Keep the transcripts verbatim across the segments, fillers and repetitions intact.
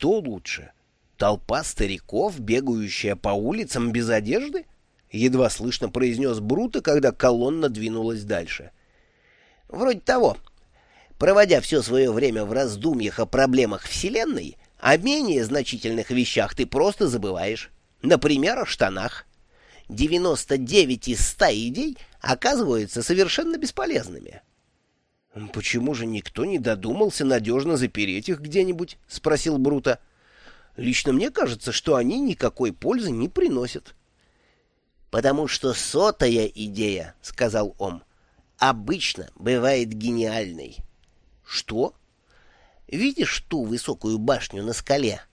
Что лучше? Толпа стариков, бегающая по улицам без одежды? Едва слышно произнес Бруто, когда колонна двинулась дальше. Вроде того. Проводя все свое время в раздумьях о проблемах Вселенной, о менее значительных вещах ты просто забываешь. Например, о штанах. девяносто девять из ста идей оказываются совершенно бесполезными. — Почему же никто не додумался надежно запереть их где-нибудь? — спросил Бруто. — Лично мне кажется, что они никакой пользы не приносят. — Потому что сотая идея, — сказал Ом, — обычно бывает гениальной. — Что? — Видишь ту высокую башню на скале?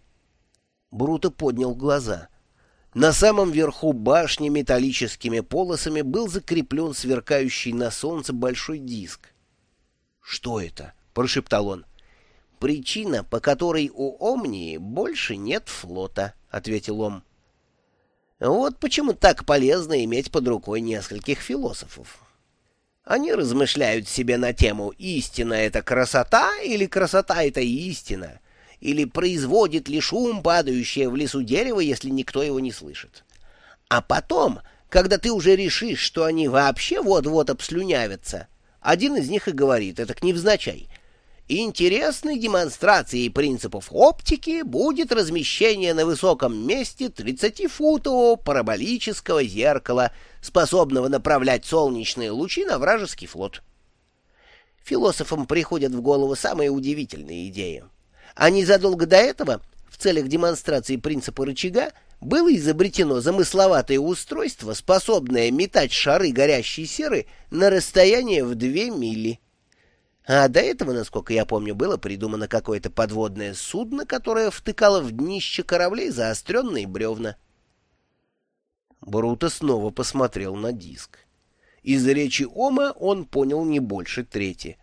Бруто поднял глаза. На самом верху башни металлическими полосами был закреплен сверкающий на солнце большой диск. «Что это?» — прошептал он. «Причина, по которой у Омнии больше нет флота», — ответил Ом. «Вот почему так полезно иметь под рукой нескольких философов. Они размышляют себе на тему «истина — это красота» или «красота — это истина», или «производит ли шум, падающее в лесу дерево, если никто его не слышит». А потом, когда ты уже решишь, что они вообще вот-вот обслюнявятся, один из них и говорит, это невзначай: интересной демонстрацией принципов оптики будет размещение на высоком месте тридцатифутового параболического зеркала, способного направлять солнечные лучи на вражеский флот. Философам приходят в голову самые удивительные идеи. А незадолго до этого, в целях демонстрации принципа рычага, было изобретено замысловатое устройство, способное метать шары горящей серы на расстояние в две мили. А до этого, насколько я помню, было придумано какое-то подводное судно, которое втыкало в днище кораблей заостренные бревна. Бруто снова посмотрел на диск. Из речи Ома он понял не больше трети.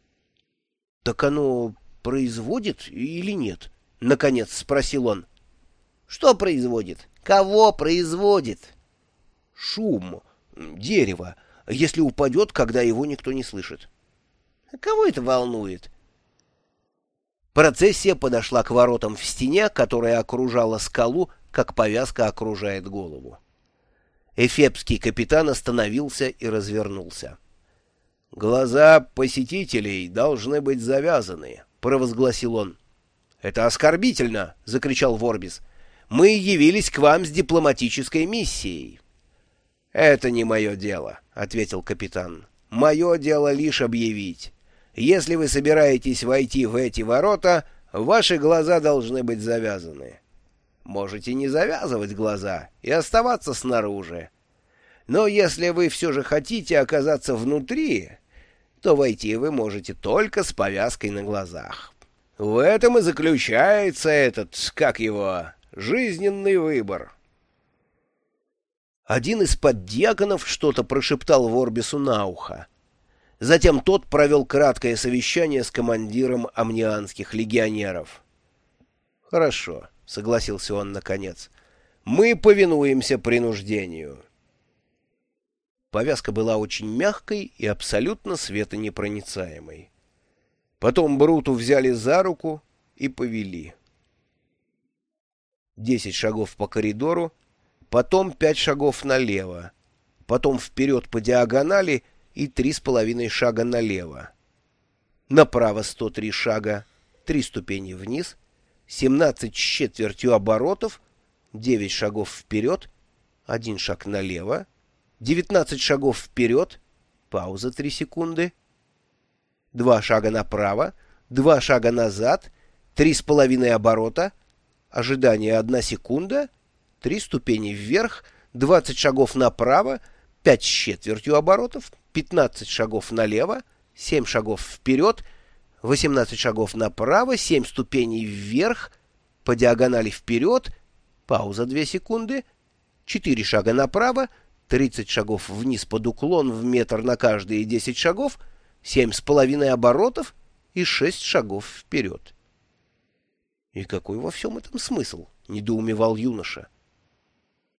— Так оно производит или нет? — наконец спросил он. — Что производит? Кого производит? — Шум, дерево, если упадет, когда его никто не слышит. — Кого это волнует? Процессия подошла к воротам в стене, которая окружала скалу, как повязка окружает голову. Эфепский капитан остановился и развернулся. — Глаза посетителей должны быть завязаны, — провозгласил он. — Это оскорбительно, — закричал Ворбис. — Мы явились к вам с дипломатической миссией. — Это не мое дело, — ответил капитан. — Мое дело лишь объявить. Если вы собираетесь войти в эти ворота, ваши глаза должны быть завязаны. Можете не завязывать глаза и оставаться снаружи. Но если вы все же хотите оказаться внутри, то войти вы можете только с повязкой на глазах. В этом и заключается этот, как его, жизненный выбор. Один из поддьяконов что-то прошептал Ворбису на ухо. Затем тот провел краткое совещание с командиром амнианских легионеров. «Хорошо», — согласился он наконец, — «мы повинуемся принуждению». Повязка была очень мягкой и абсолютно светонепроницаемой. Потом Бруту взяли за руку и повели. Десять шагов по коридору, потом пять шагов налево, потом вперед по диагонали и три с половиной шага налево. Направо сто три шага, три ступени вниз, семнадцать с четвертью оборотов, девять шагов вперед, один шаг налево, девятнадцать шагов вперед, пауза три секунды, два шага направо, два шага назад, три с половиной оборота, ожидание одна секунда, три ступени вверх, двадцать шагов направо, пять с четвертью оборотов, пятнадцать шагов налево, семь шагов вперед, восемнадцать шагов направо, семь ступеней вверх, по диагонали вперед, пауза две секунды, четыре шага направо, тридцать шагов вниз под уклон в метр на каждые десять шагов, семь с половиной оборотов и шесть шагов вперед. — И какой во всем этом смысл? — недоумевал юноша.